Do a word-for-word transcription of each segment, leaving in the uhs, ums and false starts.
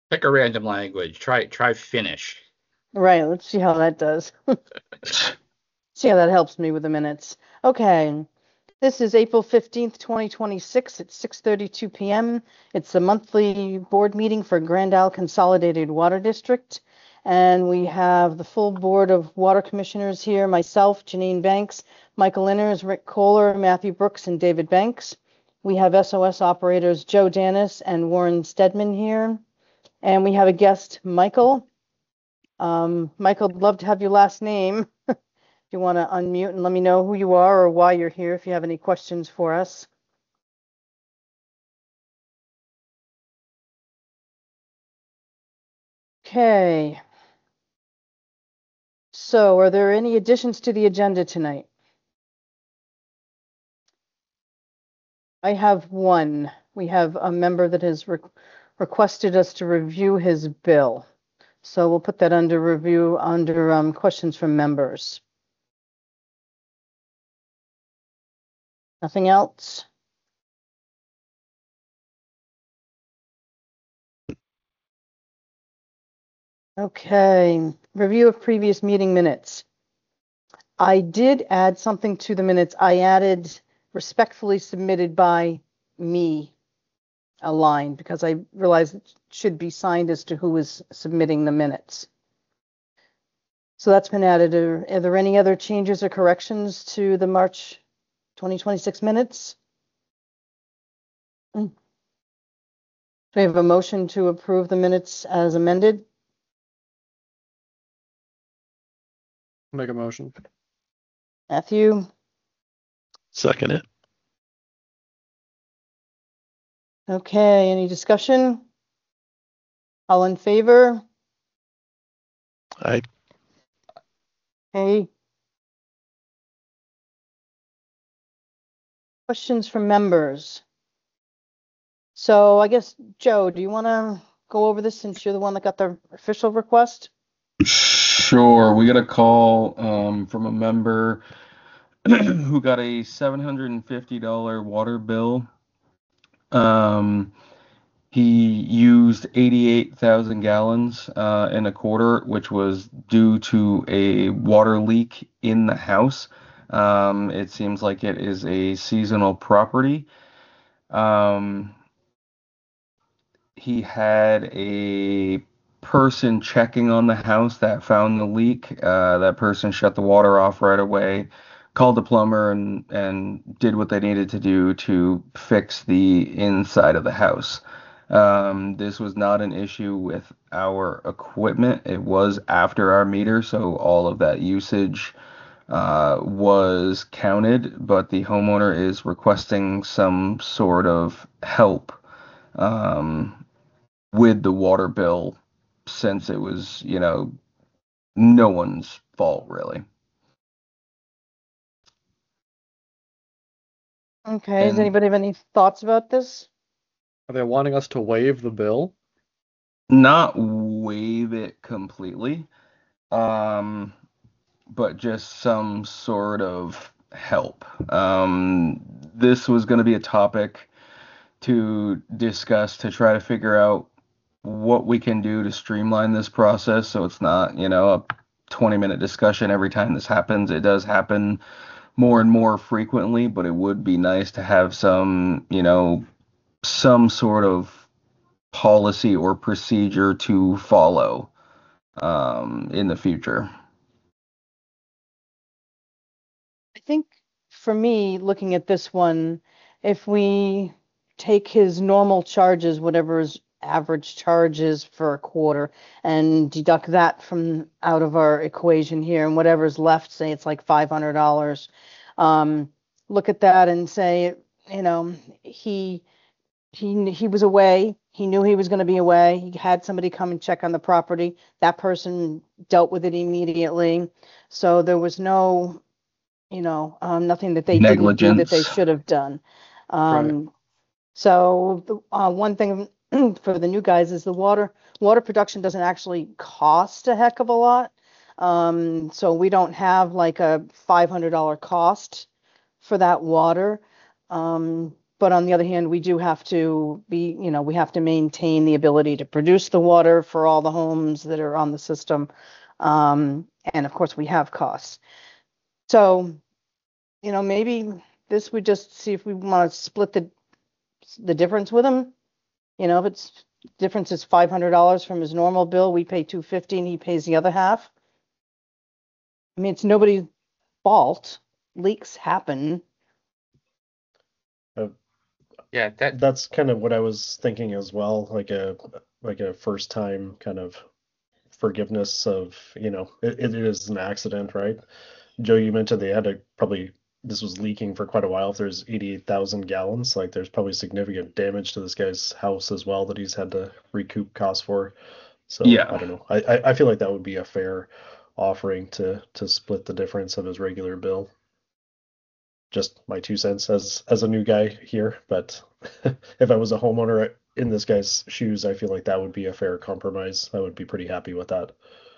Pick a random language. Try try Finnish. Right, let's see how that does. See how that helps me with the minutes. Okay, this is April fifteenth, twenty twenty-six at six thirty-two p m It's the monthly board meeting for Grand Isle Consolidated Water District. And we have the full board of water commissioners here, myself, Janine Banks, Michael Inners, Rick Kohler, Matthew Brooks, and David Banks. We have S O S operators Joe Danis and Warren Stedman here. And we have a guest, Michael. Um, Michael, I'd love to have your last name. If you want to unmute and let me know who you are or why you're here, if you have any questions for us. Okay. So are there any additions to the agenda tonight? I have one. We have a member that has re requested us to review his bill. So we'll put that under review under um, questions from members. Nothing else? Okay, review of previous meeting minutes. I did add something to the minutes. I added respectfully submitted by me a line because I realized it should be signed as to who is submitting the minutes. So that's been added. Are, are there any other changes or corrections to the March twenty twenty-six minutes? Mm. Do we have a motion to approve the minutes as amended? Make a motion. Matthew? Second it. Okay, any discussion? All in favor? I Hey. Questions from members? So I guess, Joe, do you want to go over this since you're the one that got the official request? Sure. We got a call um, from a member who got a seven hundred fifty dollars water bill. Um, he used eighty-eight thousand gallons uh, in a quarter, which was due to a water leak in the house. Um, it seems like it is a seasonal property. Um, he had a person checking on the house that found the leak. Uh, that person shut the water off right away, called the plumber, and and did what they needed to do to fix the inside of the house. Um, this was not an issue with our equipment. It was after our meter, so all of that usage uh, was counted, but the homeowner is requesting some sort of help. Um, with the water bill since it was, you know, no one's fault really. Okay, does And anybody have any thoughts about this? Are they wanting us to waive the bill? not waive it completely, um, but just some sort of help. Um, this was going to be a topic to discuss to try to figure out what we can do to streamline this process so it's not, you know, a twenty minute discussion every time this happens. It does happen more and more frequently, but it would be nice to have some, you know, some sort of policy or procedure to follow um, in the future. I think for me, looking at this one, if we take his normal charges, whatever his average charge is for a quarter, and deduct that from out of our equation here, and whatever's left, say it's like five hundred dollars, um, look at that and say, you know, he he he was away. He knew he was going to be away. He had somebody come and check on the property. That person dealt with it immediately. So there was no, you know, um, nothing that they didn't do that they Negligence. should have done. Right. Um, so the, uh, one thing for the new guys is the water water production doesn't actually cost a heck of a lot. Um, so we don't have like a five hundred dollars cost for that water. Um, but on the other hand, we do have to be, you know, we have to maintain the ability to produce the water for all the homes that are on the system. Um, and of course, we have costs. So, you know, maybe this would just see if we want to split the the difference with him. You know, if it's difference is five hundred dollars from his normal bill, we pay two hundred fifty dollars and he pays the other half. I mean, it's nobody's fault. Leaks happen. Yeah, that That's kind of what I was thinking as well, like a like a first time kind of forgiveness of, you know, it, it is an accident, right? Joe, you mentioned they had to probably this was leaking for quite a while. If there's eighty-eight thousand gallons, like there's probably significant damage to this guy's house as well that he's had to recoup costs for. So Yeah. I don't know. I, I I feel like that would be a fair offering to to split the difference of his regular bill. Just my two cents as as a new guy here, but if I was a homeowner in this guy's shoes, I feel like that would be a fair compromise. I would be pretty happy with that.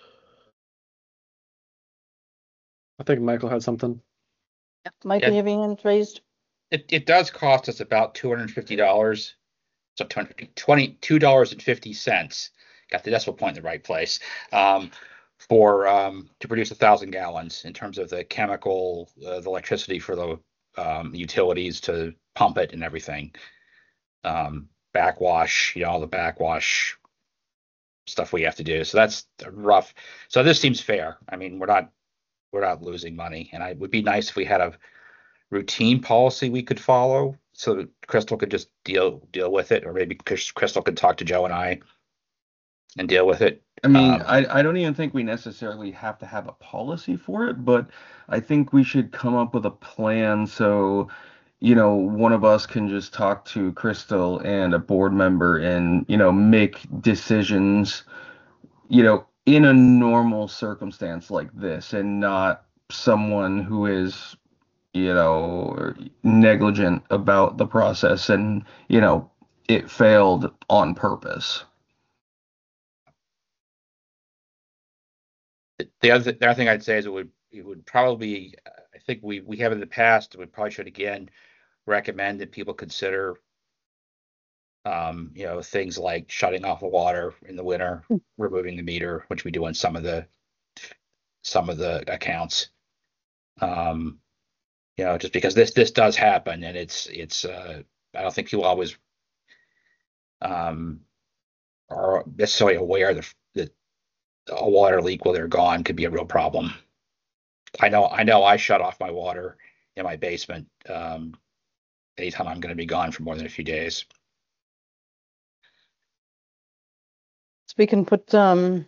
I think Michael had something. Michael, Yeah. you have your hand raised? it, it does cost us about two hundred fifty dollars. So twenty-two dollars and fifty cents. Got the decimal point in the right place. Um, for um, to produce a thousand gallons in terms of the chemical, uh, the electricity for the um, utilities to pump it and everything. Um, backwash, you know, all the backwash stuff we have to do. So that's rough. So this seems fair. I mean, we're not we're not losing money, and I, it would be nice if we had a routine policy we could follow, so that Crystal could just deal deal with it, or maybe Crystal could talk to Joe and I and deal with it. I mean, Um, I, I don't even think we necessarily have to have a policy for it, but I think we should come up with a plan so, you know, one of us can just talk to Crystal and a board member and, you know, make decisions, you know, in a normal circumstance like this and not someone who is, you know, negligent about the process and, you know, it failed on purpose. the other the other thing I'd say is it would it would probably I think we we have in the past, we probably should again recommend that people consider um, you know, things like shutting off the water in the winter, removing the meter, which we do on some of the some of the accounts. Um, you know, just because this this does happen, and it's it's uh, I don't think people always um, are necessarily aware that that a water leak while they're gone could be a real problem. I know I know I shut off my water in my basement um, anytime I'm going to be gone for more than a few days. So we can put, um,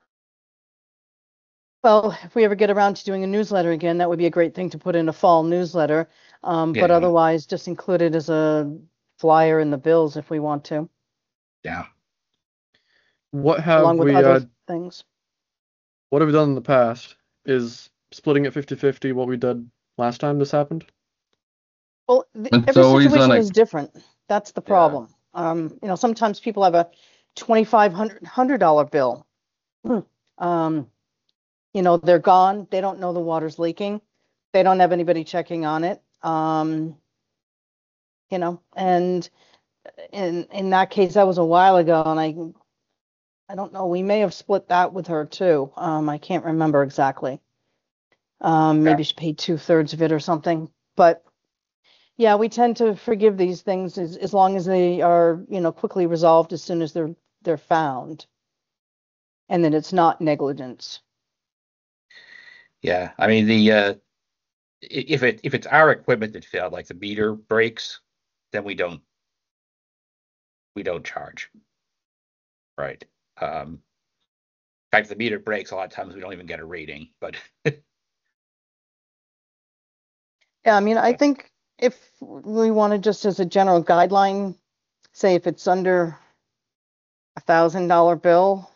well, if we ever get around to doing a newsletter again, that would be a great thing to put in a fall newsletter. Um, but Yeah. otherwise, just include it as a flyer in the bills if we want to, Yeah. What have along with we other uh, things. what have we done in the past? Is splitting it fifty fifty what we did last time this happened? Well, th- It's every always situation on a- is different. That's the Yeah. problem. Um, you know, sometimes people have a twenty-five hundred dollar bill. Hmm. Um, you know, they're gone. They don't know the water's leaking. They don't have anybody checking on it. Um, you know, and in in that case, that was a while ago, and I I don't know. We may have split that with her too. Um, I can't remember exactly. Um, maybe she paid two thirds of it or something. But yeah, we tend to forgive these things as, as long as they are, you know, quickly resolved as soon as they're they're found, and then it's not negligence. Yeah. I mean, the uh, i- if it if it's our equipment that failed, like the meter breaks, then we don't we don't charge. Right. Um, in fact, if the meter breaks, a lot of times we don't even get a reading. But Yeah, I mean, I think if we want to just as a general guideline, say if it's under a thousand dollar bill,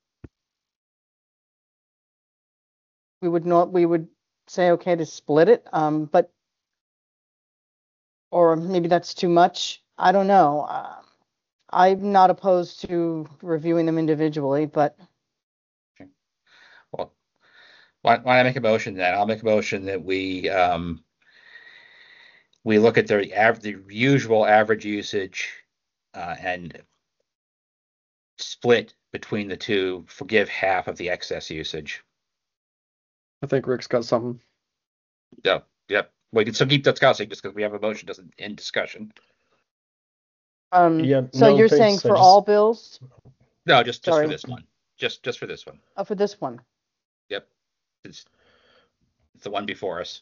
we would not, we would say, okay, to split it. Um, but, or maybe that's too much. I don't know. Uh, I'm not opposed to reviewing them individually, but well, why, why don't I make a motion then? I'll make a motion that we um, we look at the av- the usual average usage uh, and split between the two, forgive half of the excess usage. I think Rick's got something. Yep, yep. We can still keep discussing just because we have a motion doesn't end discussion. Um, Yeah, so no, you're thanks. saying I for just- all bills? No, just just Sorry. for this one. Just just for this one. Oh, for this one. Yep. It's, it's the one before us.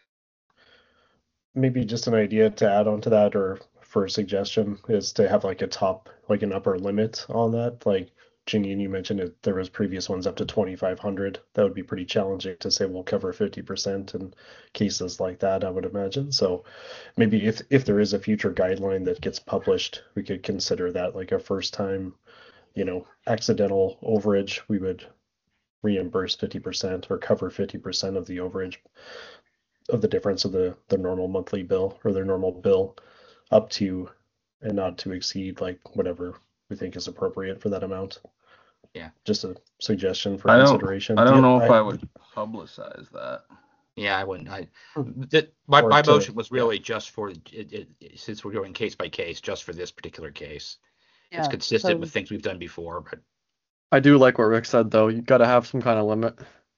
Maybe just an idea to add on to that, or for a suggestion, is to have like a top, like an upper limit on that. Like Janine, you mentioned it, there was previous ones up to twenty-five hundred. That would be pretty challenging to say we'll cover fifty percent in cases like that, I would imagine. So maybe if if there is a future guideline that gets published, we could consider that like a first time, you know, accidental overage, we would reimburse fifty percent or cover fifty percent of the overage of the difference of the the normal monthly bill or their normal bill up to and not to exceed like whatever we think is appropriate for that amount. Yeah. Just a suggestion for I don't. consideration. I don't Yeah, know if I would publicize that. Yeah, I wouldn't. I that, my Or my to- motion was really just for it, it, since we're going case by case, just for this particular case. It's Yeah, consistent so- with things we've done before, but I do like what Rick said though. You gotta have some kind of limit.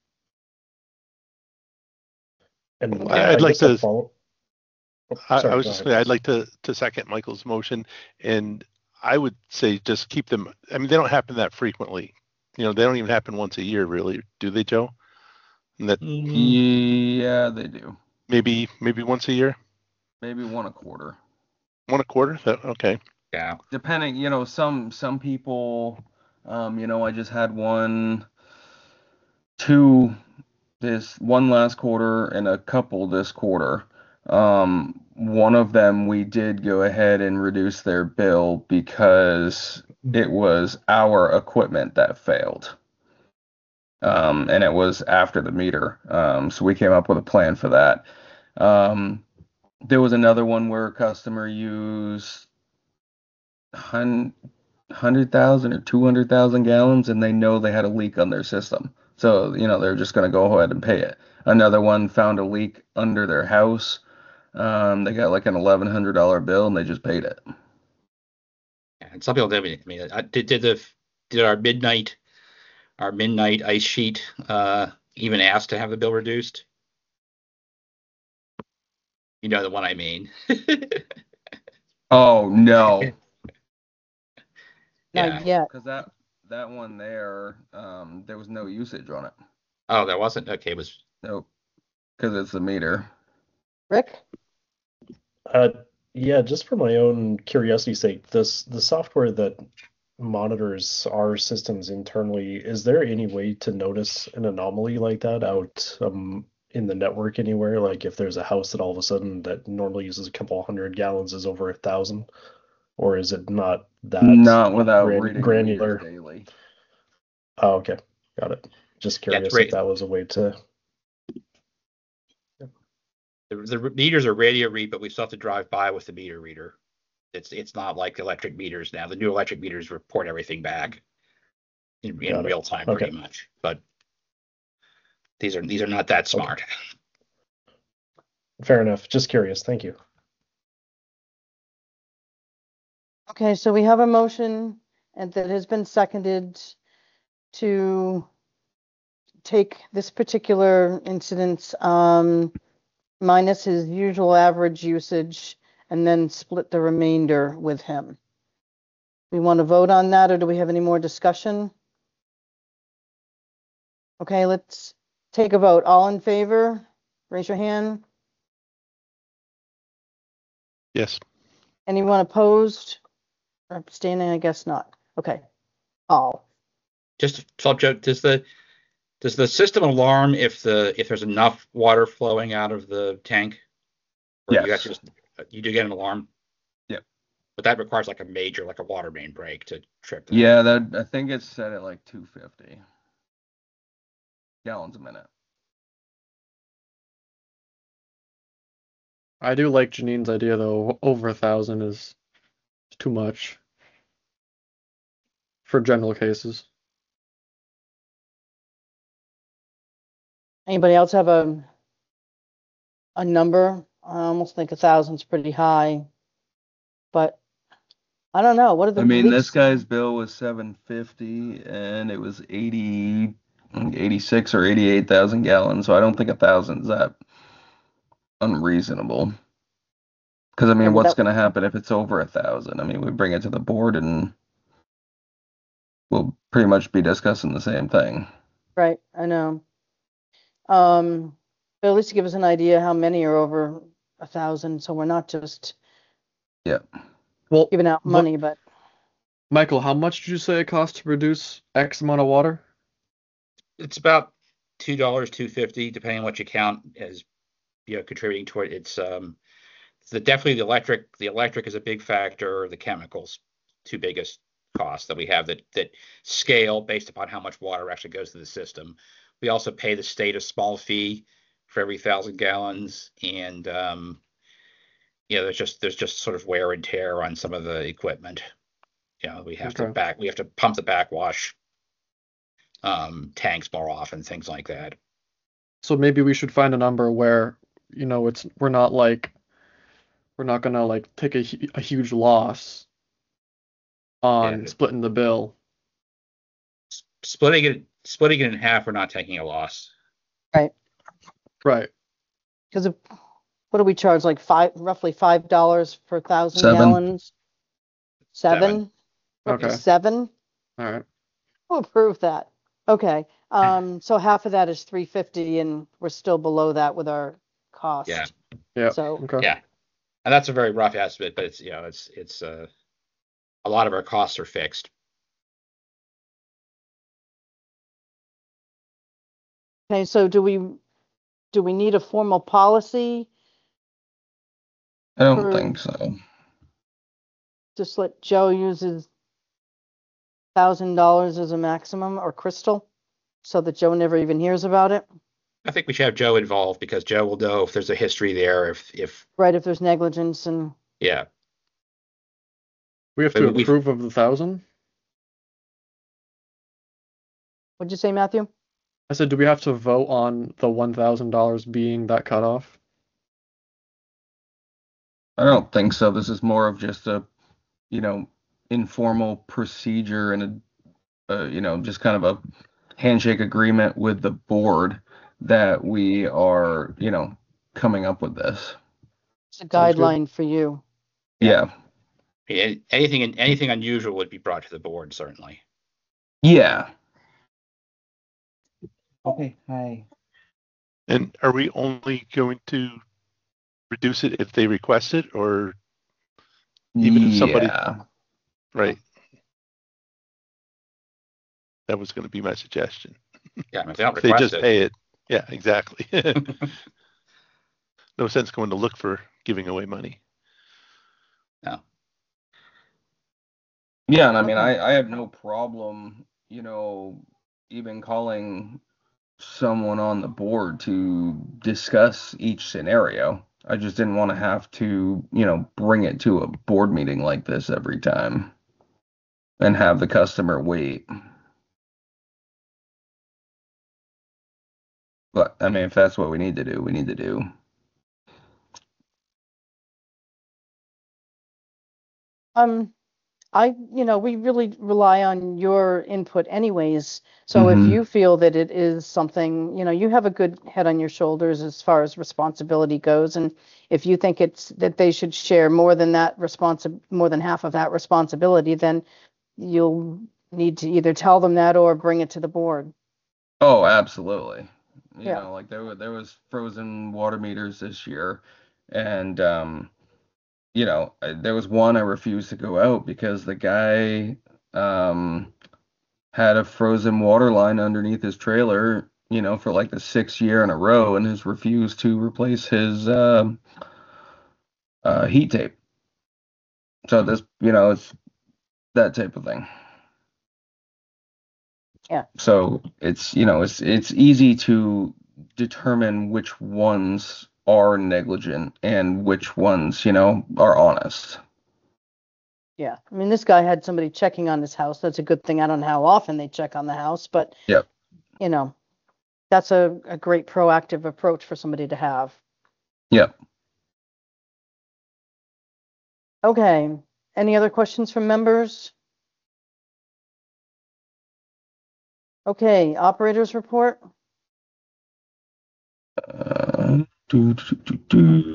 And I'd I like guess the to- follow- Oh, I, sorry, I was go just ahead, saying, I'd Chris. like to, to second Michael's motion, and I would say just keep them. I mean, they don't happen that frequently. You know, they don't even happen once a year, really, do they, Joe? And that Yeah, they do. maybe maybe once a year, Maybe one a quarter. one a quarter. That, okay. yeah. Depending, you know, some some people, um, you know, I just had one, two, this one last quarter and a couple this quarter. Um, one of them we did go ahead and reduce their bill because it was our equipment that failed. Um, and it was after the meter. Um, so we came up with a plan for that. Um, there was another one where a customer used hun- one hundred thousand or two hundred thousand gallons and they know they had a leak on their system. So, you know, they're just going to go ahead and pay it. Another one found a leak under their house. Um, they got like an eleven hundred dollars bill and they just paid it. Yeah, and some people did. I mean, I did did the did our midnight our midnight ice sheet uh, even ask to have the bill reduced? You know the one I mean. Oh, no. Yeah. Not yet. Because that, that one there, um, there was no usage on it. Oh, there wasn't. Okay, it was. Nope. Because it's the meter. Rick? Uh, yeah, just for my own curiosity's sake, this the software that monitors our systems internally, is there any way to notice an anomaly like that out um, in the network anywhere? Like if there's a house that all of a sudden that normally uses a couple hundred gallons is over a thousand, or is it not that Not without gran- reading granular? meters daily. Oh, okay, got it. Just Yeah, it's curious ra- if that was a way to. The, the meters are radio read, but we still have to drive by with the meter reader. It's it's not like electric meters now. The new electric meters report everything back in, in Got it. real time, Okay. pretty much. But these are these are not that smart. Fair enough. Just curious. Thank you. Okay, so we have a motion and that has been seconded to take this particular incident, um, minus his usual average usage and then split the remainder with him. We want to vote on that, or do we have any more discussion? Okay, let's take a vote. All in favor? Raise your hand. Yes. Anyone opposed? Or abstaining? I guess not. Okay. All. Just subject, does the does the system alarm if the if there's enough water flowing out of the tank? Or do you Yes. actually just you do get an alarm? Yep. But that requires like a major, like a water main break to trip that. Yeah, that I think it's set at like two hundred fifty gallons a minute. I do like Janine's idea though. Over a thousand is too much for general cases. Anybody else have a a number I almost think a thousand's pretty high. But I don't know. What are the I mean, leaks? this guy's bill was seven fifty, and it was eighty, eighty-six or eighty-eight thousand gallons. So I don't think a thousand's that unreasonable. Because I mean, And what's that- going to happen if it's over a thousand? I mean, we bring it to the board, and we'll pretty much be discussing the same thing. Right, I know. Um, but at least give us an idea how many are over a thousand, so we're not just Yeah. Well, giving out what- money, but Michael, how much did you say it costs to produce X amount of water? It's about two dollars, two fifty, depending on what you count as, you know, contributing toward it's um the definitely the electric the electric is a big factor, the chemicals, two biggest costs that we have that that scale based upon how much water actually goes through the system. We also pay the state a small fee for every thousand gallons, and um you know, there's just there's just sort of wear and tear on some of the equipment. You know, we have to Okay. back we have to pump the backwash um tanks more often, things like that. So maybe we should find a number where, you know, it's we're not like we're not gonna like take a, hu- a huge loss on Yeah. splitting the bill. Splitting it splitting it in half, we're not taking a loss. Right. because of what do we charge? Like five, roughly five dollars per thousand Seven. gallons? Seven? Seven. Roughly Okay. Seven? All right. We'll approve that. Okay. Um, so half of that is three fifty, and we're still below that with our cost. Yeah. Yeah. So Okay. Yeah. And that's a very rough estimate, but it's, you know, it's it's uh a lot of our costs are fixed. okay. So do we do we need a formal policy? I don't For- think so. Just let Joe use his thousand dollars as a maximum, or Crystal, so that Joe never even hears about it. I think we should have Joe involved because Joe will know if there's a history there, if if Right, if there's negligence and yeah. We have But to we- approve of the thousand. what'd you say, Matthew? I said, do we have to vote on the one thousand dollars being that cutoff? I don't think so. This is more of just a, you know, informal procedure and a, uh, you know, just kind of a handshake agreement with the board that we are, you know, coming up with this. It's a Sounds good. guideline for you. Yeah. Yeah, anything anything unusual would be brought to the board, certainly. Yeah. Okay, hi. And are we only going to reduce it if they request it, or Even if somebody- Yeah. right? That was going to be my suggestion. Yeah, I mean, if they don't If they request just it. pay it. Yeah, exactly. No sense going to look for giving away money. Yeah, and I mean, Okay. I, I have no problem, you know, even calling someone on the board to discuss each scenario. I just didn't want to have to, you know, bring it to a board meeting like this every time and have the customer wait. But I mean, if that's what we need to do, we need to do. Um, I, you know, we really rely on your input anyways. So if Mhm. you feel that it is something, you know, you have a good head on your shoulders as far as responsibility goes. And if you think it's that they should share more than that responsi- more than half of that responsibility, then you'll need to either tell them that or bring it to the board. Oh, absolutely. You Yeah. know, like there were there was frozen water meters this year, and um, you know, I- there was one I refused to go out because the guy um had a frozen water line underneath his trailer, you know, for like the sixth year in a row, and has refused to replace his um uh, heat tape. So this, you know, it's that type of thing. Yeah. So it's, you know, it's it's easy to determine which ones are negligent and which ones, you know, are honest. Yeah. I mean, this guy had somebody checking on his house. That's a good thing. I don't know how often they check on the house, but Yep. you know, that's a, a great proactive approach for somebody to have. Yep. Okay, any other questions from members? Okay, operators report. Uh, do, do, do, do.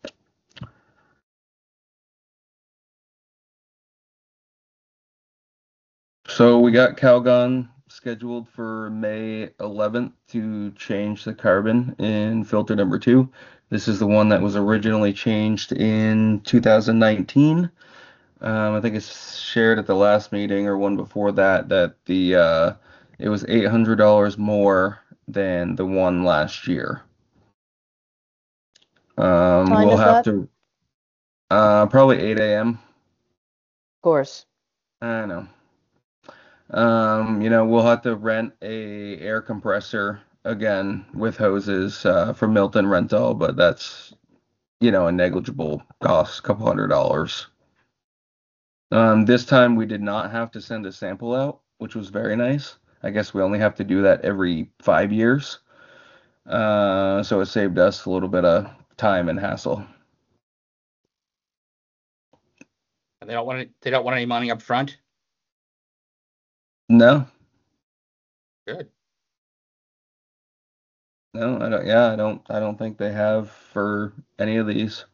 So we got Calgon scheduled for May eleventh to change the carbon in filter number two. This is the one that was originally changed in two thousand nineteen. Um, I think it's shared at the last meeting or one before that that the uh, it was eight hundred dollars more than the one last year. Um, Time we'll is have that? to uh, probably eight a m. Of course. I know. Um, you know, we'll have to rent a air compressor again with hoses uh, from Milton Rental, but that's, you know, a negligible cost, a couple hundred dollars. Um, this time we did not have to send a sample out, which was very nice. I guess we only have to do that every five years. Uh, so it saved us a little bit of time and hassle. And they don't want it, they don't want any money up front. No, Good. no, I don't. Yeah, I don't. I don't think they have for any of these.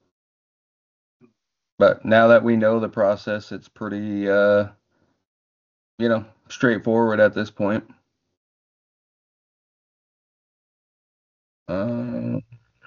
But now that we know the process, it's pretty, uh, you know, straightforward at this point. Uh,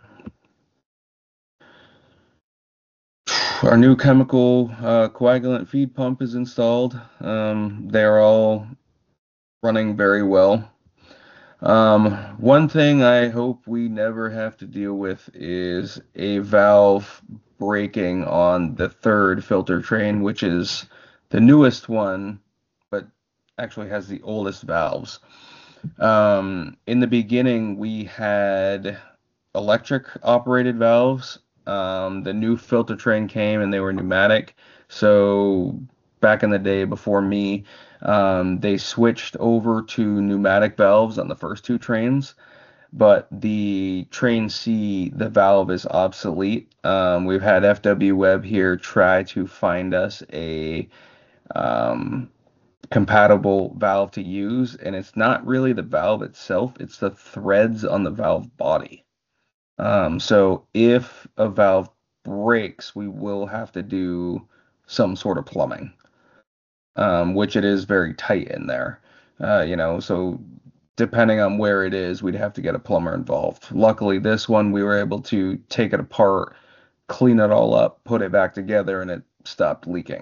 our new chemical uh, coagulant feed pump is installed. Um, they're all running very well. Um, one thing I hope we never have to deal with is a valve breaking on the third filter train, which is the newest one, but actually has the oldest valves. Um, in the beginning, we had electric operated valves. Um, the new filter train came and they were pneumatic. So back in the day before me, um, they switched over to pneumatic valves on the first two trains. But the train C, the valve is obsolete. Um, we've had F W Web here try to find us a um, compatible valve to use, and it's not really the valve itself, it's the threads on the valve body. Um, so if a valve breaks, we will have to do some sort of plumbing, um, which it is very tight in there. Uh, you know, so depending on where it is, we'd have to get a plumber involved. Luckily, this one we were able to take it apart, clean it all up, put it back together, and it stopped leaking.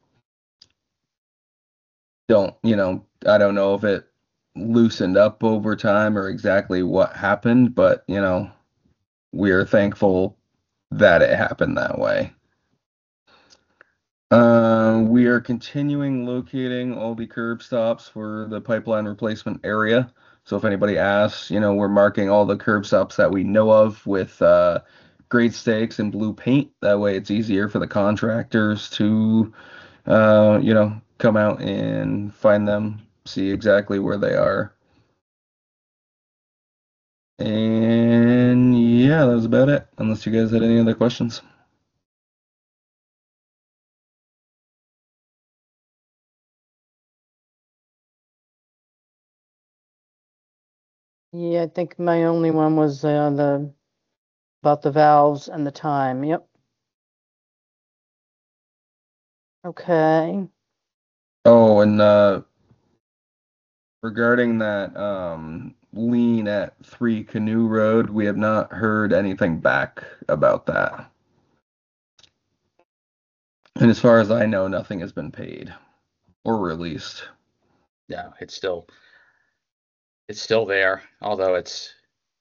Don't, you know, I don't know if it loosened up over time or exactly what happened, but, you know, we're thankful that it happened that way. Uh, we are continuing locating all the curb stops for the pipeline replacement area. So if anybody asks, you know, we're marking all the curb stops that we know of with uh, grade stakes and blue paint. That way it's easier for the contractors to, uh, you know, come out and find them, see exactly where they are. And yeah, that was about it, unless you guys had any other questions. Yeah, I think my only one was uh, the about the valves and the time. Yep. Okay. Oh, and uh, regarding that um, lien at Three Canoe Road, we have not heard anything back about that. And as far as I know, nothing has been paid or released. No, it's still it's still there, although it's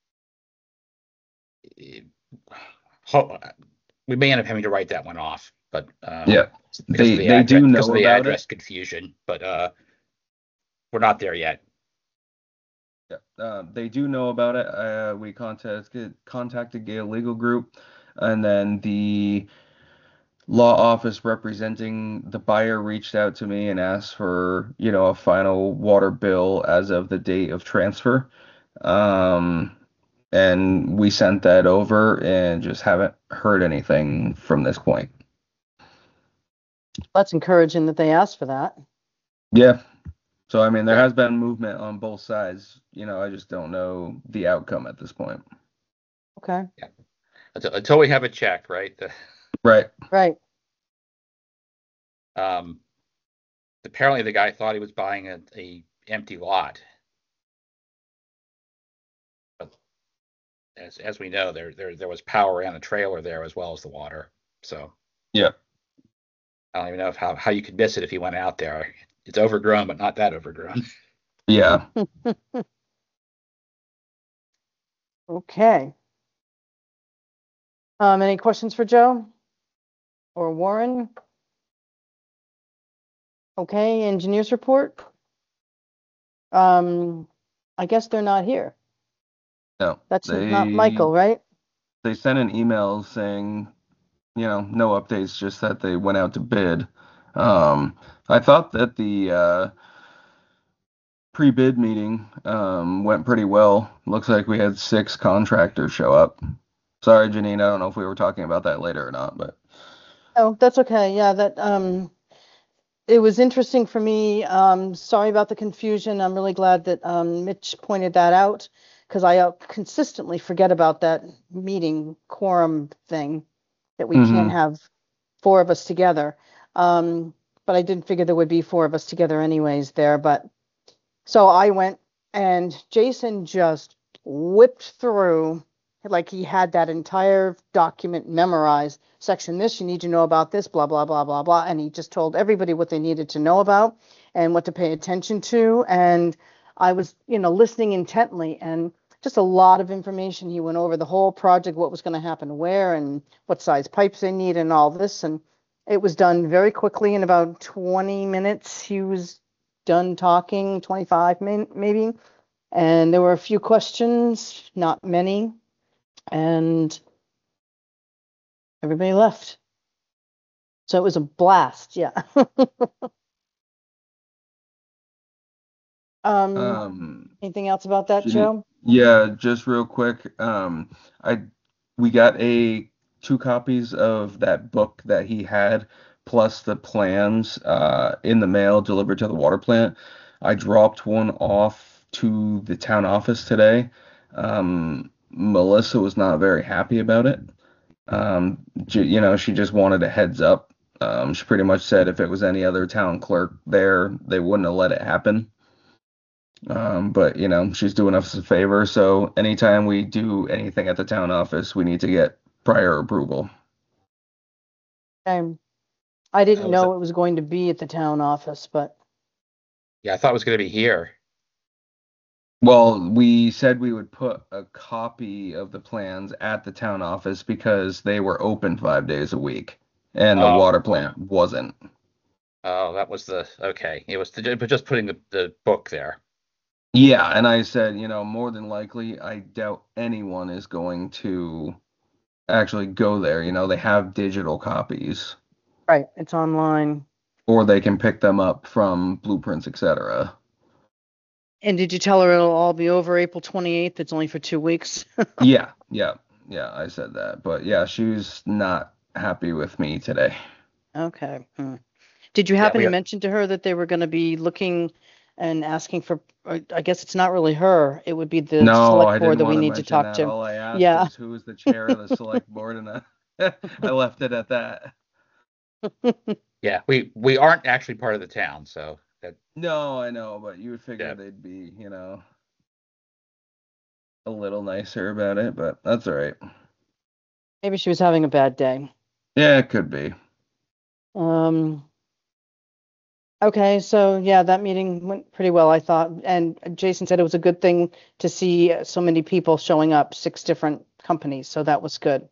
it, ho- we may end up having to write that one off, but um, Yeah, because they of the they address, do because know of the about address it. confusion, but uh, we're not there yet. Yeah, uh, they do know about it. Uh, we contacted contacted Gale Legal Group, and then the law office representing the buyer reached out to me and asked for, you know, a final water bill as of the date of transfer. Um, and we sent that over and just haven't heard anything from this point. That's encouraging that they asked for that. Yeah. So, I mean, there has been movement on both sides. You know, I just don't know the outcome at this point. Okay. Yeah. Until, until we have a check, right? The, Right. Right. um, apparently the guy thought he was buying a, a empty lot. But as as we know, there there there was power around the trailer there as well as the water. So Yeah. I don't even know if how, how you could miss it if you went out there. It's overgrown, but not that overgrown. Yeah. Okay. Um, any questions for Joe or Warren? Okay, engineers report. Um, I guess they're not here. No. That's they not Michael, right? they sent an email saying, you know, no updates, just that they went out to bid. Um, I thought that the uh, pre-bid meeting um, went pretty well. Looks like we had six contractors show up. Sorry, Janine, I don't know if we were talking about that later or not, but Oh, that's okay. Yeah, that um, it was interesting for me. Um, sorry about the confusion. I'm really glad that um, Mitch pointed that out because I uh, consistently forget about that meeting quorum thing that we can't Mhm. have four of us together. Um, but I didn't figure there would be four of us together anyways there. But so I went and Jason just whipped through like he had that entire document memorized. Section this, you need to know about this, blah, blah, blah, blah, blah. And he just told everybody what they needed to know about and what to pay attention to. And I was, you know, listening intently and just a lot of information. He went over the whole project, what was going to happen where and what size pipes they need and all this. And it was done very quickly in about twenty minutes. He was done talking, twenty-five min- maybe. And there were a few questions, not many. And everybody left. So it was a blast. Yeah. um, um, anything else about that, Janine, Joe? yeah, just real quick. Um, I we got a two copies of that book that he had, plus the plans uh, in the mail delivered to the water plant. I dropped one off to the town office today. Um, Melissa was not very happy about it. Um, j- you know, she just wanted a heads up. Um, she pretty much said if it was any other town clerk there, they wouldn't have let it happen. Um, but you know, she's doing us a favor, so anytime we do anything at the town office, we need to get prior approval. Um, I didn't How was know it? it was going to be at the town office, but Yeah, I thought it was going to be here. Well, we said we would put a copy of the plans at the town office because they were open five days a week, and the Oh, water plant wasn't. oh, that was the okay. It was the, but just putting the, the book there. Yeah, and I said, you know, more than likely, I doubt anyone is going to actually go there. You know, they have digital copies, right, it's online. or they can pick them up from Blueprints, et cetera. And did you tell her it'll all be over April twenty-eighth? It's only for two weeks. Yeah, yeah, yeah, I said that. But yeah, she was not happy with me today. Okay. Hmm. Did you Yeah, happen we to mention to her that they were going to be looking and asking for, uh, I guess it's not really her, it would be the No, select I board didn't that we want to need to mention talk that. to. All I asked Yeah. is who was the chair of the select board, and I, I left it at that. yeah we we aren't actually part of the town, so that No, I know, but you would figure yeah. they'd be, you know, a little nicer about it, but that's all right. Maybe she was having a bad day. Yeah, it could be. Um, okay, so yeah, that meeting went pretty well, I thought. And Jason said it was a good thing to see so many people showing up, six different companies, so that was good.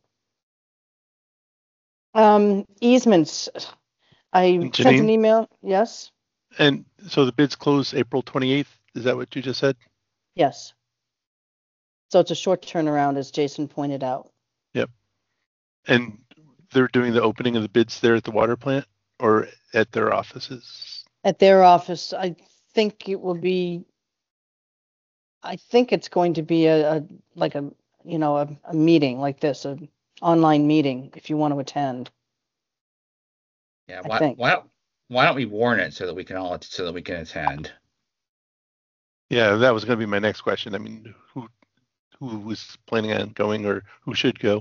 Um, easements. I And sent an Janine, email. Yes, and so the bids close April twenty-eighth. Is that what you just said? yes. So it's a short turnaround, as Jason pointed out. Yep. And they're doing the opening of the bids there at the water plant or at their offices? At their office, I think it will be, I think it's going to be a, a like a, you know, a, a meeting like this, a online meeting if you want to attend. Yeah, I why think. why don't why don't we warn it so that we can all so that we can attend? Yeah, that was going to be my next question. I mean, who who was planning on going or who should go?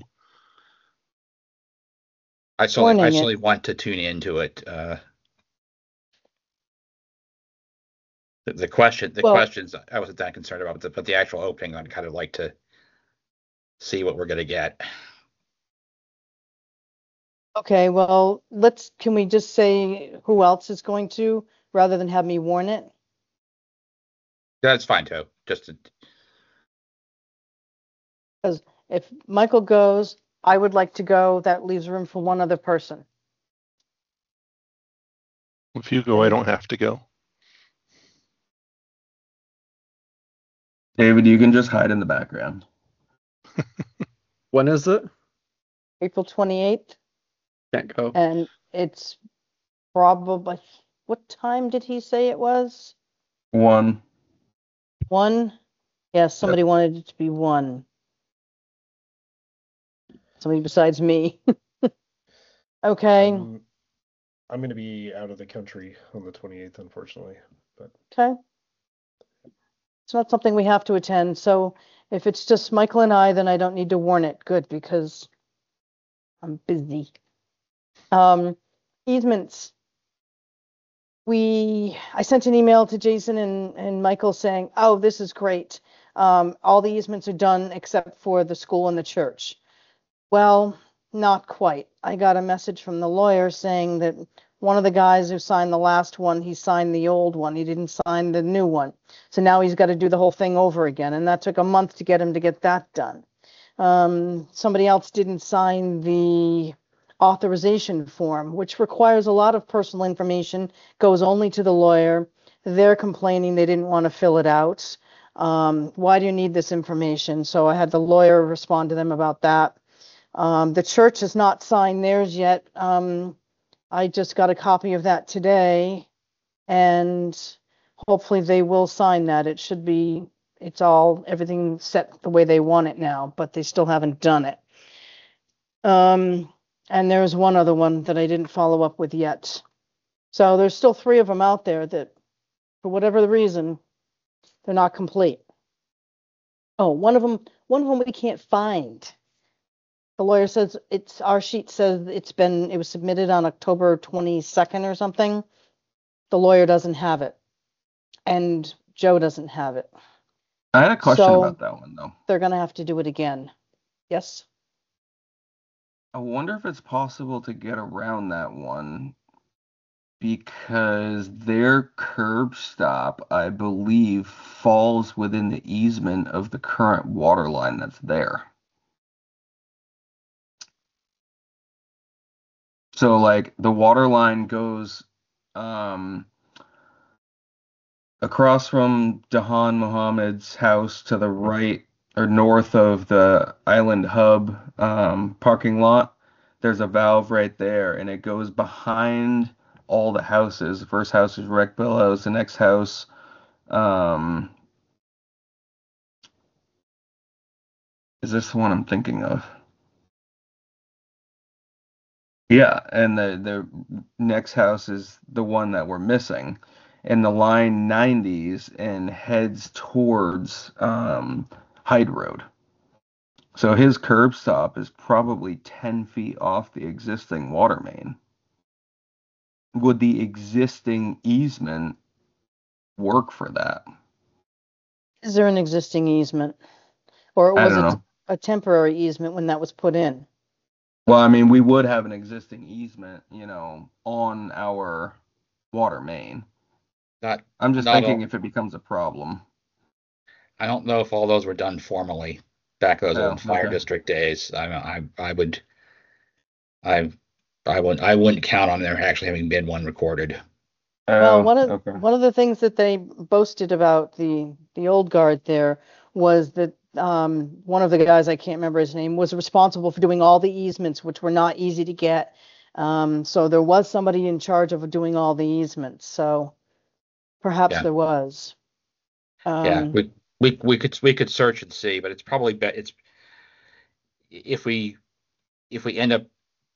I certainly I Warning it. certainly want to tune into it. Uh, the, the question the Well, questions I wasn't that concerned about, but the, but the actual opening I'd kind of like to see what we're gonna get. okay, well, let's, can we just say who else is going to rather than have me warn it? That's fine too. Just to, Because if Michael goes, I would like to go. That leaves room for one other person. If you go, I don't have to go. David, you can just hide in the background. When is it? April twenty-eighth, Can't go. and it's probably, what time did he say it was? One. One? Yeah, somebody wanted it to be one. Somebody besides me. Okay, I'm, I'm going to be out of the country on the twenty-eighth, unfortunately. But okay. It's not something we have to attend, so if it's just Michael and I, then I don't need to warn it. Good, because I'm busy. Um, easements. We, I sent an email to Jason and, and Michael saying, oh, this is great. Um, all the easements are done except for the school and the church. Well, not quite. I got a message from the lawyer saying that one of the guys who signed the last one, he signed the old one. He didn't sign the new one. So now he's got to do the whole thing over again. And that took a month to get him to get that done. Um, somebody else didn't sign the authorization form, which requires a lot of personal information, goes only to the lawyer. They're complaining they didn't want to fill it out. Um, why do you need this information? So I had the lawyer respond to them about that. Um, the church has not signed theirs yet. Um, I just got a copy of that today, and hopefully they will sign that. It should be, it's all, everything set the way they want it now, but they still haven't done it. Um, and there's one other one that I didn't follow up with yet. So there's still three of them out there that, for whatever the reason, they're not complete. Oh, one of them, one of them we can't find. The lawyer says it's, our sheet says it's been, it was submitted on October twenty-second or something. The lawyer doesn't have it, and Joe doesn't have it. I had a question So about that one though. they're gonna have to do it again. Yes? I wonder if it's possible to get around that one because their curb stop, I believe, falls within the easement of the current water line that's there. So like the water line goes um across from Dahan Mohammed's house to the right or north of the Island Hub um, parking lot. There's a valve right there, and it goes behind all the houses. The first house is Rec Billows. The next house, um, is this the one I'm thinking of? Yeah, and the the next house is the one that we're missing. And the line nineties and heads towards um, Hyde Road. So his curb stop is probably ten feet off the existing water main. Would the existing easement work for that? Is there an existing easement? Or I was don't it know. a temporary easement when that was put in? Well, I mean, we would have an existing easement, you know, on our water main. not I'm just not thinking all. if it becomes a problem. I don't know if all those were done formally back those Oh, old fire okay. district days. I I I would I I wouldn't I wouldn't count on there actually having been one recorded. Well, Oh, one of okay. one of the things that they boasted about the the old guard there was that um, one of the guys, I can't remember his name, was responsible for doing all the easements, which were not easy to get. Um, so there was somebody in charge of doing all the easements. So perhaps Yeah, there was. yeah. Um, We we we could we could search and see, but it's probably bet it's if we if we end up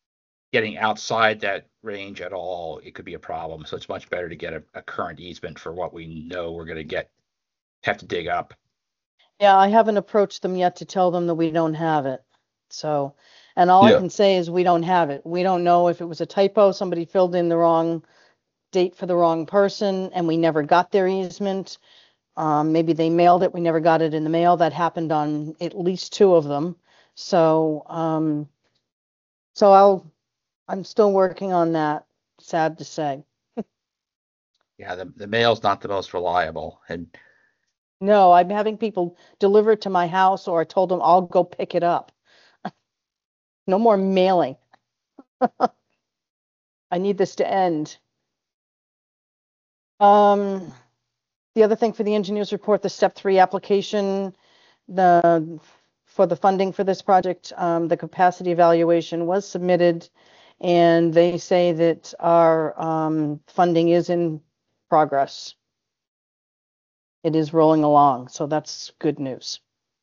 getting outside that range at all, it could be a problem. So it's much better to get a, a current easement for what we know we're going to get, have to dig up. Yeah, I haven't approached them yet to tell them that we don't have it. So, and all I Yeah. can say is we don't have it. We don't know if it was a typo, somebody filled in the wrong date for the wrong person, and we never got their easement. Um, maybe they mailed it, we never got it in the mail. That happened on at least two of them. So, um, so I'll, I'm still working on that, sad to say. Yeah, the, the mail's not the most reliable. And No, I'm having people deliver it to my house, or I told them I'll go pick it up. No more mailing. I need this to end. Um, the other thing for the engineers report, the step three application, the for the funding for this project, um, the capacity evaluation was submitted, and they say that our um, funding is in progress. It is rolling along, so that's good news.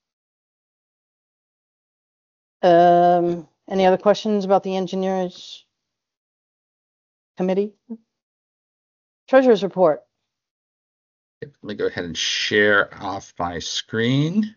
Um, any other questions about the engineers committee? Treasurer's report. let me go ahead and share off my screen.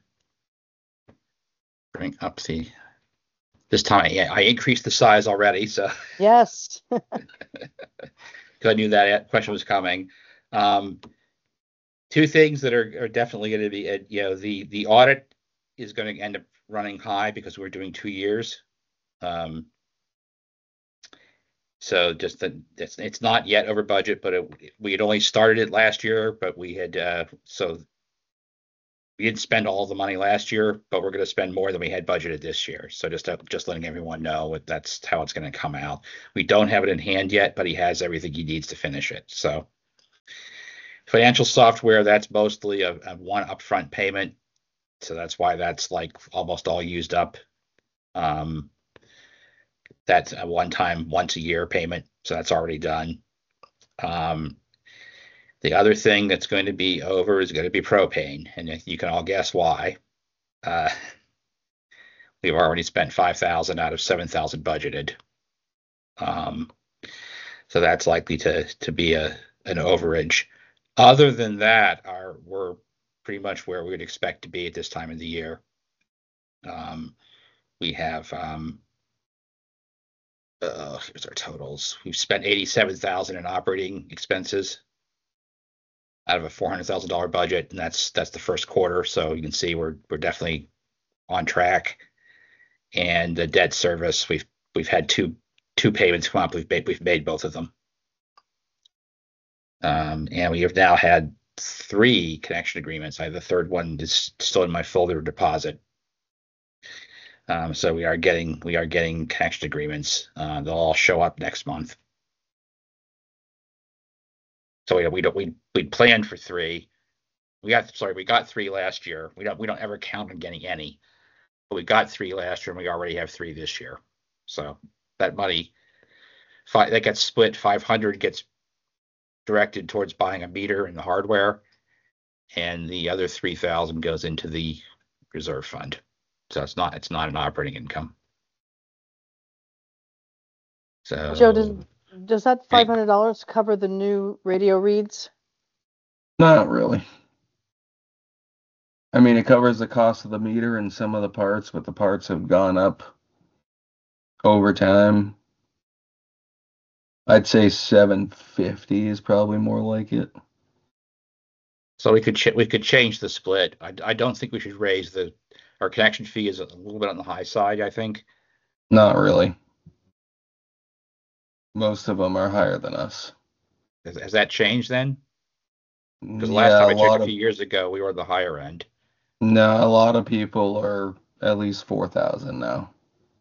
Bring up the, this time I, I increased the size already, so Yes. because I knew that question was coming. Um, two things that are, are definitely going to be, uh, you know, the the audit is going to end up running high because we're doing two years. Um, so just that it's, it's not yet over budget, but it, we had only started it last year, but we had uh, so we didn't spend all the money last year, but we're going to spend more than we had budgeted this year. So just uh, just letting everyone know that's how it's going to come out. We don't have it in hand yet, but he has everything he needs to finish it. So financial software, that's mostly a, a one upfront payment. So that's why that's like almost all used up. Um, that's a one-time, once a year payment. So that's already done. Um, the other thing that's going to be over is going to be propane. And you can all guess why. Uh, we've already spent five thousand out of seven thousand budgeted. Um, so that's likely to, to be a, an overage. Other than that, our, we're pretty much where we would expect to be at this time of the year. Um, we have, um, uh, here's our totals. We've spent eighty-seven thousand in operating expenses out of a four hundred thousand dollar budget, and that's that's the first quarter. So you can see we're we're definitely on track. And the debt service, we've we've had two two payments come up. We've made we've made both of them, um, and we have now had three connection agreements. I have the third one is still in my folder of deposit. Um, so we are getting we are getting connection agreements. Uh, they'll all show up next month. So we we don't we we planned for three. We got sorry we got three last year. We don't we don't ever count on getting any. But we got three last year, and we already have three this year. So that money, five, that gets split. Five hundred gets directed towards buying a meter and the hardware, and the other three thousand goes into the reserve fund. So it's not it's not an operating income. So Joe, does does that five hundred dollars cover the new radio reads? Not really. I mean, it covers the cost of the meter and some of the parts, but the parts have gone up over time. I'd say seven fifty is probably more like it. So we could ch- we could change the split. I, I don't think we should raise the our connection fee is a little bit on the high side, I think. Not really. Most of them are higher than us. Has, has that changed then? Because the Yeah, last time a I checked lot a of few years ago, we were at the higher end. no, a lot of people are at least four thousand now.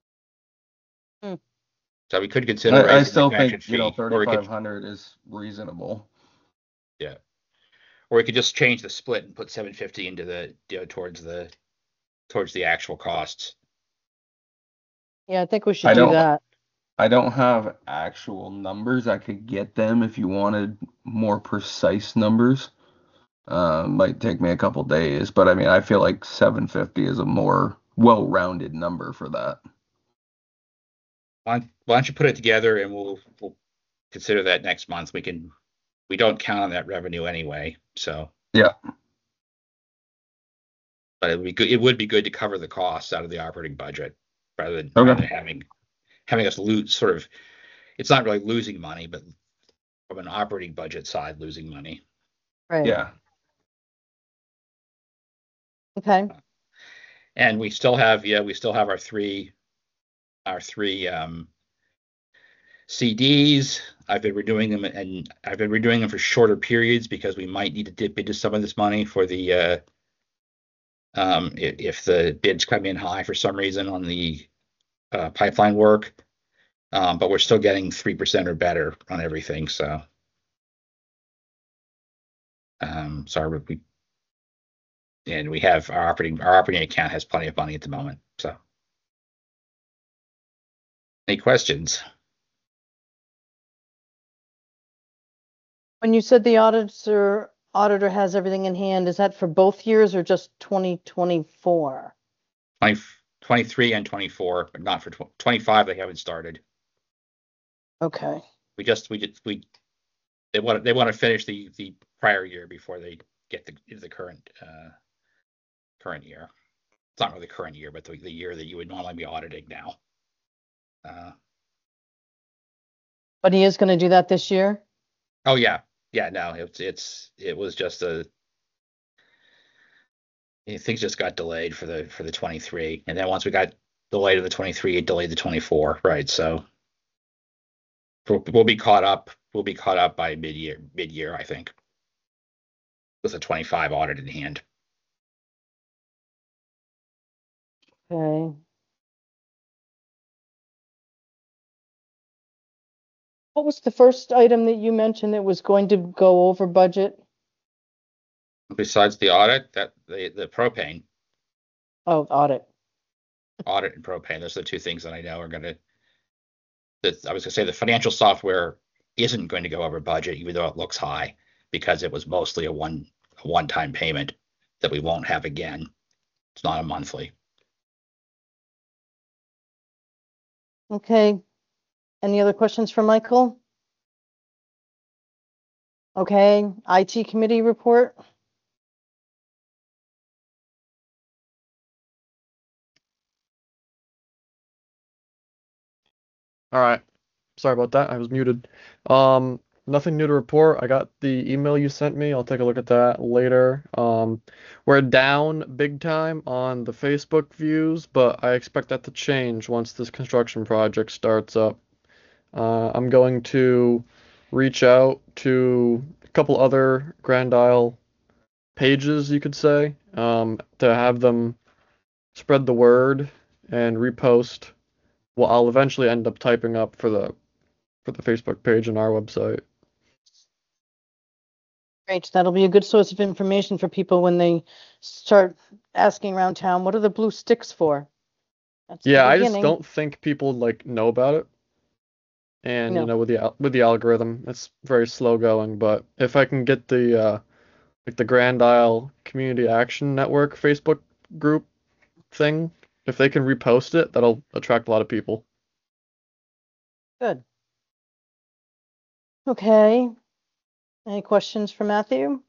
So we could consider I, raising I still the connection think you know fee, or we thirty-five could hundred is reasonable. yeah, or we could just change the split and put seven fifty into the you know, towards the towards the actual costs. Yeah, I think we should I do don't. that. I don't have actual numbers. I could get them if you wanted more precise numbers. Uh, might take me a couple days, but I mean, I feel like seven fifty is a more well-rounded number for that. Why don't why don't you put it together and we'll we'll consider that next month. We can we don't count on that revenue anyway, so Yeah. but it would be good it would be good to cover the costs out of the operating budget rather than Okay. rather than having having us lose sort of it's not really losing money, but from an operating budget side, losing money. Right. Yeah. Okay. And we still have yeah, we still have our three our three um C Ds. I've been redoing them and I've been redoing them for shorter periods because we might need to dip into some of this money for the uh um if, if the bids come in high for some reason on the uh, pipeline work. Um, but we're still getting three percent or better on everything. So um sorry we and we have our operating our operating account has plenty of money at the moment. So any questions? When you said the auditor auditor has everything in hand, is that for both years or just twenty twenty-four? twenty, twenty-three and twenty-four, but not for tw- twenty-five. They haven't started. Okay. We just we just we they want they want to finish the the prior year before they get the into the current uh current year. It's not really the current year, but the, the year that you would normally be auditing now. Uh, But he is going to do that this year? oh yeah, yeah. No, it's it's it was just a things just got delayed for the for the twenty-three, and then once we got delayed to the twenty-three, it delayed the twenty-four, right? So we'll, we'll be caught up. We'll be caught up by mid year, mid year, I think, with a twenty-five audit in hand. Okay. What was the first item that you mentioned that was going to go over budget? Besides the audit, that the the propane Oh, audit. audit and propane, those are the two things that I know are going to. That I was going to say the financial software isn't going to go over budget, even though it looks high, because it was mostly a one a one time payment that we won't have again. It's not a monthly. Okay. Any other questions for Michael? Okay. I T committee report? All right. Sorry about that. I was muted. Um, nothing new to report. I got the email you sent me. I'll take a look at that later. Um, we're down big time on the Facebook views, but I expect that to change once this construction project starts up. Uh, I'm going to reach out to a couple other Grand Isle pages, you could say, um, to have them spread the word and repost what I'll eventually end up typing up for the for the Facebook page and our website. Great. That'll be a good source of information for people when they start asking around town, what are the blue sticks for? That's the Yeah, I just beginning. don't think people like know about it. And No. you know, with the al- with the algorithm, it's very slow going. But if I can get the uh, like the Grand Isle Community Action Network Facebook group thing, if they can repost it, that'll attract a lot of people. Good. Okay. Any questions for Matthew?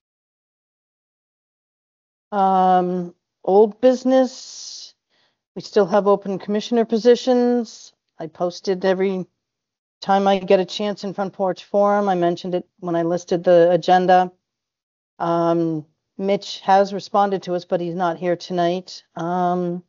Um, old business. We still have open commissioner positions. I posted every time I get a chance in Front Porch Forum. I mentioned it when I listed the agenda. Um, Mitch has responded to us, but he's not here tonight. Um,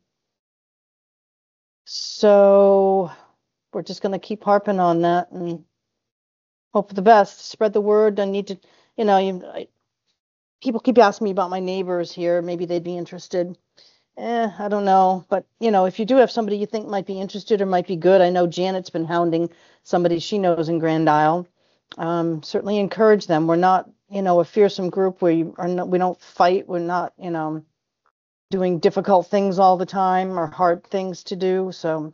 so we're just going to keep harping on that and hope for the best. Spread the word. I need to, you know, you, I, people keep asking me about my neighbors here. Maybe they'd be interested. Eh, I don't know. But, you know, if you do have somebody you think might be interested or might be good, I know Janet's been hounding somebody she knows in Grand Isle. Um, certainly encourage them. We're not, you know, a fearsome group where you are not, we don't fight. We're not, you know, doing difficult things all the time or hard things to do. So,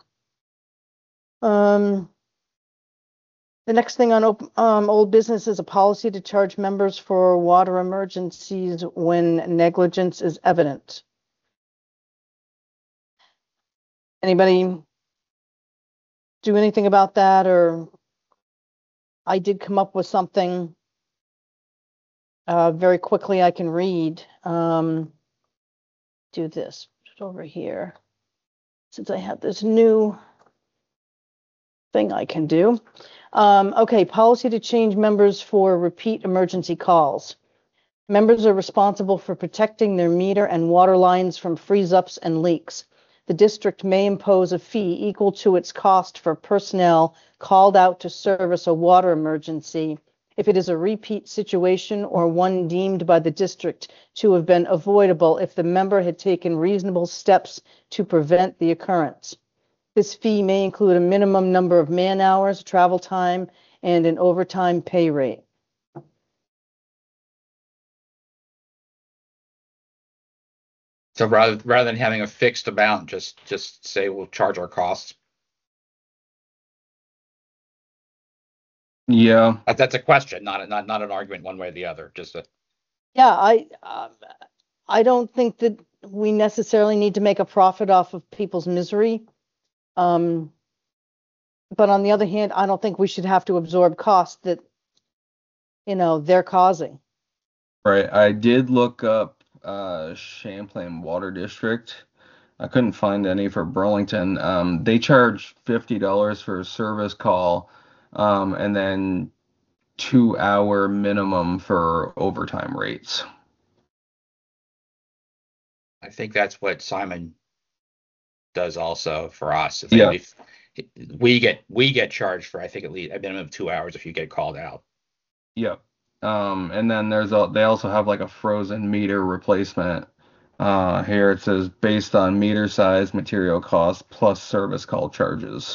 um, the next thing on op- um, old business is a policy to charge members for water emergencies when negligence is evident. Anybody do anything about that, or I did come up with something uh, very quickly I can read. Um, do this over here, since I have this new thing I can do. Um, okay, policy to change members for repeat emergency calls. Members are responsible for protecting their meter and water lines from freeze-ups and leaks. The district may impose a fee equal to its cost for personnel called out to service a water emergency if it is a repeat situation or one deemed by the district to have been avoidable if the member had taken reasonable steps to prevent the occurrence. This fee may include a minimum number of man hours, travel time, and an overtime pay rate. So rather rather than having a fixed amount, just just say we'll charge our costs. Yeah. That- That's a question, not a, not not an argument one way or the other. Just a Yeah, I um, I don't think that we necessarily need to make a profit off of people's misery. Um, but on the other hand, I don't think we should have to absorb costs that, you know, they're causing. Right. I did look up uh, Champlain Water District. I couldn't find any for Burlington. Um, they charge fifty dollars for a service call, um, and then two hour minimum for overtime rates. I think that's what Simon does also for us. If, Yeah. if we get we get charged for, I think, at least a minimum of two hours if you get called out. Yep. Um, and then there's a, they also have like a frozen meter replacement. Uh, here it says based on meter size, material cost plus service call charges.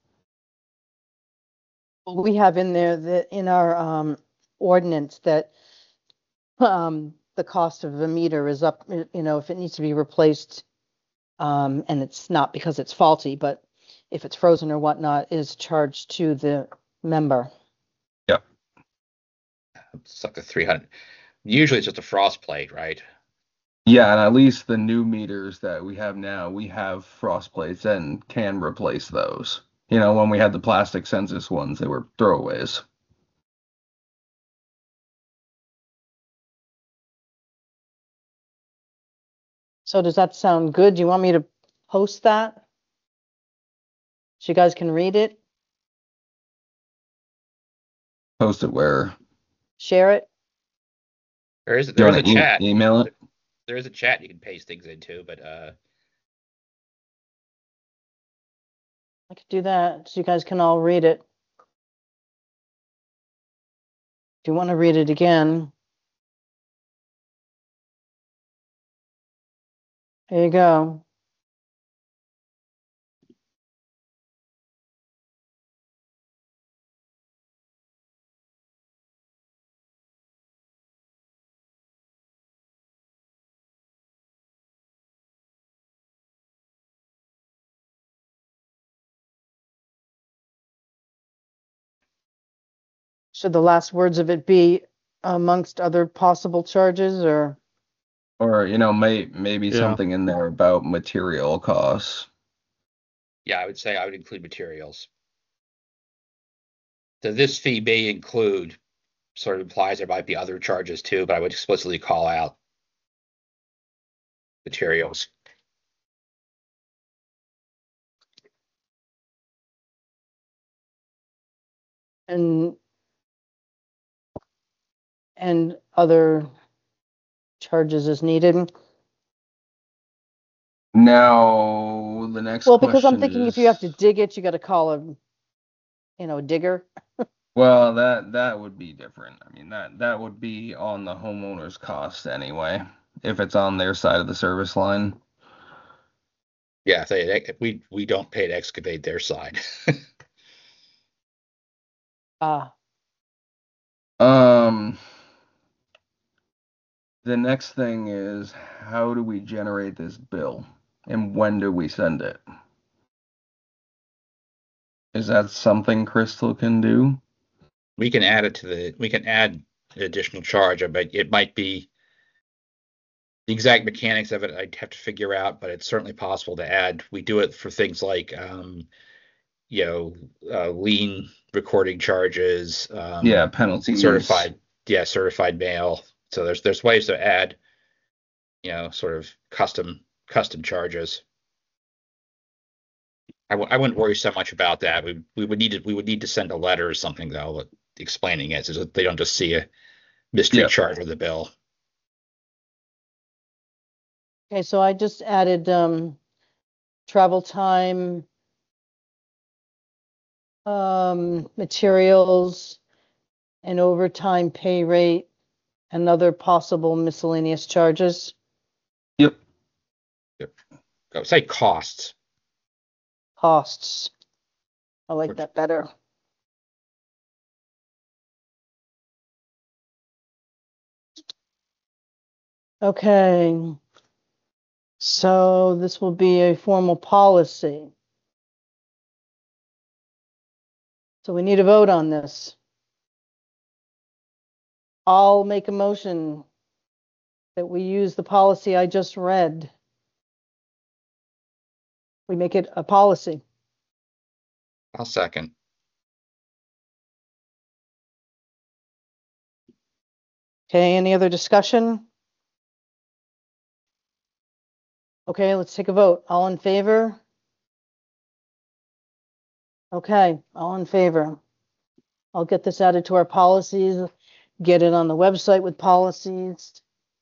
We have in there that in our um, ordinance that um, the cost of a meter is up, you know, if it needs to be replaced, um, and it's not because it's faulty, but if it's frozen or whatnot, is charged to the member. Yep. It's up to three hundred. Usually it's just a frost plate, right? Yeah, and at least the new meters that we have now, we have frost plates and can replace those. You know, when we had the plastic census ones, they were throwaways. So does that sound good? Do you want me to post that so you guys can read it, Post it where? share it? There is Do you there is a want to chat. e- email it? There is a chat you can paste things into, but uh, I could do that so you guys can all read it. Do you want to read it again? There you go. Should the last words of it be amongst other possible charges, or? Or, you know, may, maybe Yeah. something in there about material costs. yeah, I would say I would include materials. So this fee may include, sort of implies there might be other charges too, but I would explicitly call out materials. And and other charges as needed. Now, the next Well, because I'm question thinking is, if you have to dig it, you got to call a, you know, a digger. well, that that would be different. I mean, that that would be on the homeowner's cost anyway, if it's on their side of the service line. Yeah, if, they, if we we don't pay to excavate their side. Ah, Um, the next thing is how do we generate this bill and when do we send it? Is that something Crystal can do? we can add it to the we can add an additional charge, but it might be the exact mechanics of it I'd have to figure out, but it's certainly possible to add. We do it for things like um, you know, uh, lien recording charges, um, Yeah, penalties. certified, yeah, certified mail. So there's there's ways to add, you know, sort of custom custom charges. I w- I wouldn't worry so much about that. We we would need to we would need to send a letter or something though, explaining it so that they don't just see a mystery Yeah. charge with the bill. Okay, so I just added um, travel time, um, materials, and overtime pay rate, and other possible miscellaneous charges. Yep. I would say costs. Costs. I like Which- that better. Okay. So this will be a formal policy. So we need a vote on this. I'll make a motion that we use the policy I just read. We make it a policy. I'll second. Okay, any other discussion? Okay, let's take a vote. All in favor? Okay, all in favor. I'll get this added to our policies, get it on the website with policies.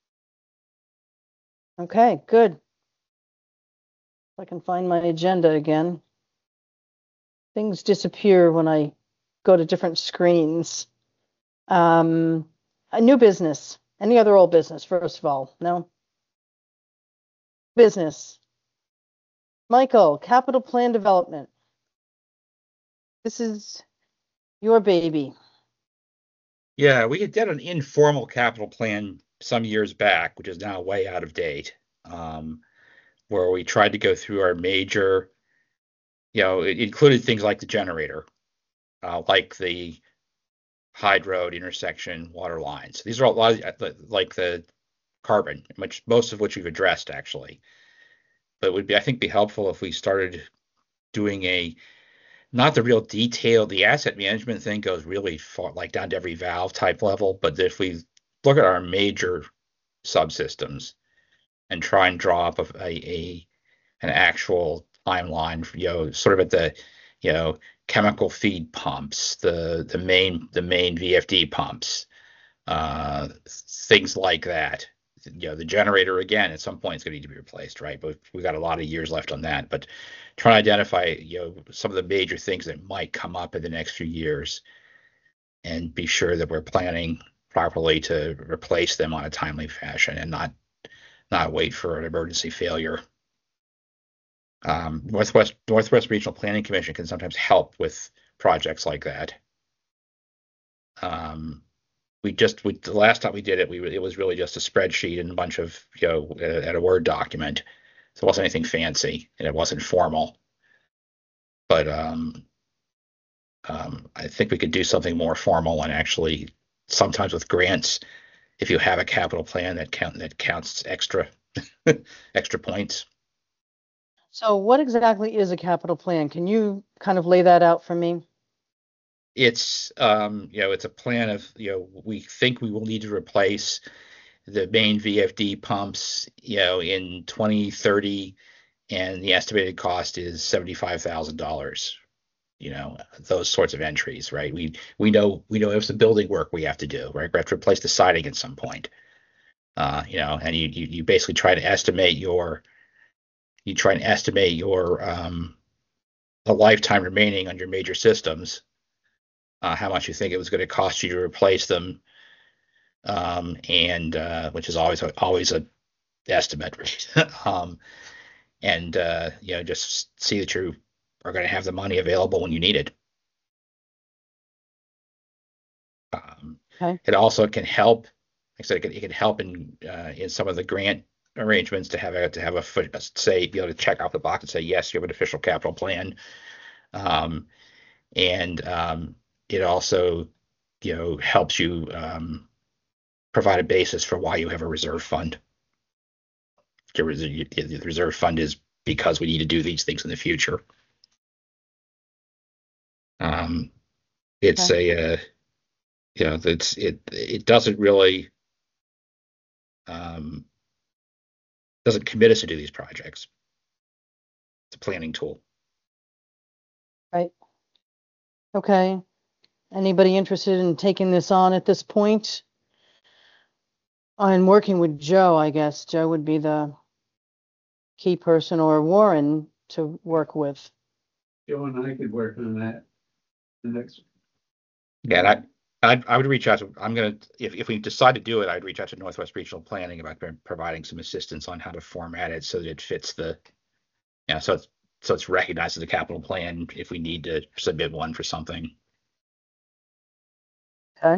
Okay, good. If I can find my agenda again. Things disappear when I go to different screens. Um, a new business. Any other old business, first of all? No? Business. Michael, capital plan development. This is your baby. Yeah, we did an informal capital plan some years back, which is now way out of date, um, where we tried to go through our major, you know, it included things like the generator, uh, like the Hyde Road intersection water lines. These are a lot of, like the carbon, which most of which we've addressed actually. But it would be, I think, be helpful if we started doing a not the real detail. The asset management thing goes really far, like down to every valve type level. But if we look at our major subsystems and try and draw up a, a an actual timeline, you know, sort of at the, you know, chemical feed pumps, the the main the main V F D pumps, uh, things like that. You know, the generator again at some point is going to need to be replaced, right? But we've got a lot of years left on that. But trying to identify, you know, some of the major things that might come up in the next few years, and be sure that we're planning properly to replace them on a timely fashion, and not not wait for an emergency failure. Um, Northwest Northwest Regional Planning Commission can sometimes help with projects like that. Um, we just we the last time we did it, we it was really just a spreadsheet and a bunch of, you know, at a Word document, so it wasn't anything fancy and it wasn't formal. But um, um, I think we could do something more formal, and actually sometimes with grants, if you have a capital plan that count that counts extra extra points. So what exactly is a capital plan? Can you kind of lay that out for me? It's um, you know, it's a plan of, you know, we think we will need to replace the main V F D pumps, you know, in twenty thirty, and the estimated cost is seventy-five thousand dollars. You know, those sorts of entries, right? We we know we know there's some building work we have to do, right? We have to replace the siding at some point. Uh, you know, and you, you you basically try to estimate your you try and estimate your um the lifetime remaining on your major systems, uh, how much you think it was going to cost you to replace them, um, and uh, which is always always a estimate, right? um, and uh, you know, just see that you are going to have the money available when you need it. Um, Okay. It also can help. Like I said, it can, it can help in uh, in some of the grant arrangements to have a to have a foot say be able to check off the box and say yes, you have an official capital plan. Um, and um, it also, you know, helps you um, provide a basis for why you have a reserve fund. Your res- The reserve fund is because we need to do these things in the future. Um, it's a, uh, you know, it's it it doesn't really um, doesn't commit us to do these projects. It's a planning tool. Right. Okay. Anybody interested in taking this on at this point? I'm working with Joe, I guess. Joe would be the key person, or Warren to work with. Joe and I could work on that the next. Yeah, and I, I I would reach out to, I'm gonna, if, if we decide to do it, I'd reach out to Northwest Regional Planning about pro- providing some assistance on how to format it so that it fits the, yeah, so it's, so it's recognized as a capital plan if we need to submit one for something. Okay.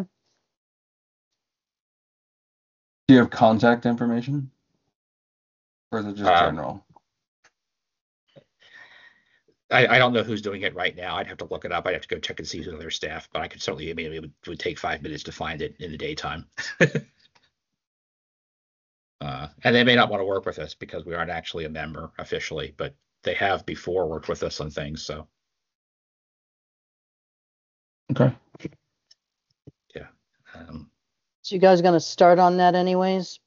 Do you have contact information? Or is it just Uh, general? I, I don't know who's doing it right now. I'd have to look it up. I'd have to go check and see who's on their staff, but I could certainly, I mean, it would, it would take five minutes to find it in the daytime. Uh, and they may not want to work with us because we aren't actually a member officially, but they have before worked with us on things. So Okay. yeah. Um, So you guys gonna start on that anyways?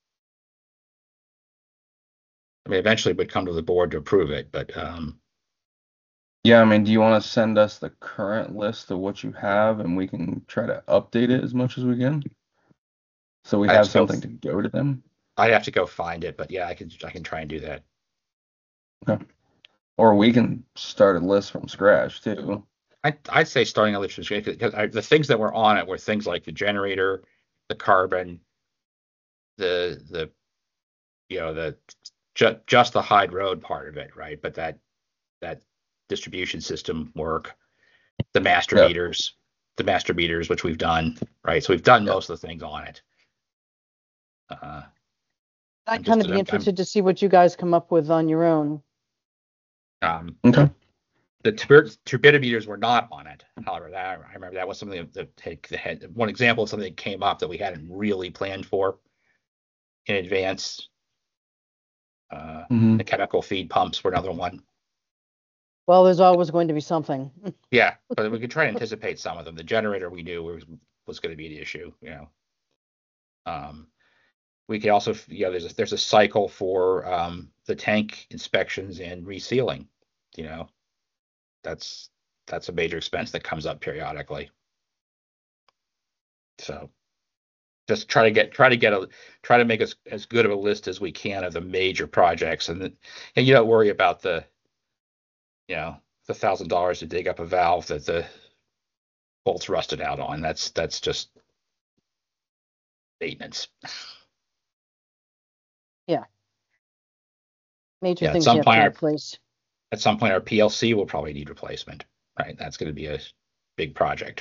I mean, eventually it would come to the board to approve it, but um, Yeah, I mean, do you want to send us the current list of what you have and we can try to update it as much as we can? So we I'd have have to go- something to go to them? I'd have to go find it, but yeah, I can I can try and do that. Okay. Or we can start a list from scratch too. I I'd say starting a list because I, the things that were on it were things like the generator, the carbon, the the you know the ju- just the Hyde Road part of it, right? But that that distribution system work, the master Yeah. meters, the master meters, which we've done, right? So we've done Yeah. most of the things on it. Uh, I'm I'd just- kind of be I'm- I'm- interested to see what you guys come up with on your own. um, Okay. the turbid turbidimeters were not on it. However, that I remember that was something that had, that had one example of something that came up that we hadn't really planned for in advance. Uh, Mhm. The chemical feed pumps were another one. Well, there's always going to be something. Yeah, but we could try to anticipate some of them. The generator we knew was was going to be the issue, you know. Um, we could also, you know, there's a, there's a cycle for um, the tank inspections and resealing. You know, that's that's a major expense that comes up periodically. So just try to get try to get a try to make as as good of a list as we can of the major projects, and then, and you don't worry about the, you know, the thousand dollars to dig up a valve that the bolts rusted out on. That's that's just maintenance. Major Yeah, at things some you have to point, our, replace. at some point, our P L C will probably need replacement. Right, that's going to be a big project.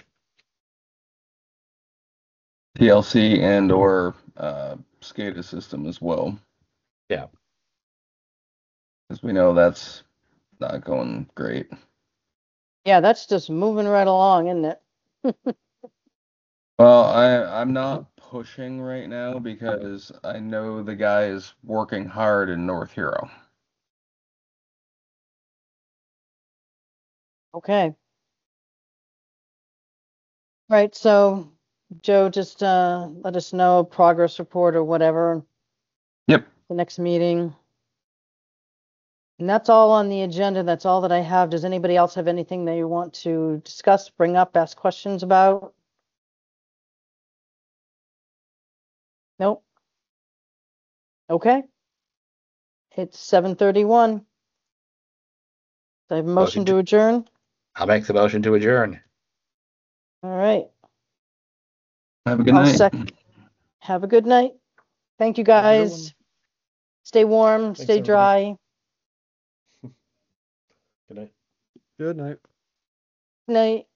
P L C and or uh, SCADA system as well. Yeah. Because we know that's not going great. Yeah, that's just moving right along, isn't it? Well, I I'm not pushing right now because I know the guy is working hard in North Hero. Okay. Right, so Joe, just uh, let us know a progress report or whatever, Yep. the next meeting. And that's all on the agenda. That's all that I have. Does anybody else have anything they want to discuss, bring up, ask questions about? Nope. Okay. It's seven thirty-one. Do I have a motion Motion to to- adjourn? I'll make the motion to adjourn. All right. Have a good I'll night. sec- Have a good night. Thank you, Have a good guys. Stay warm, Thanks, stay everybody. dry. Good night. Good night. Night.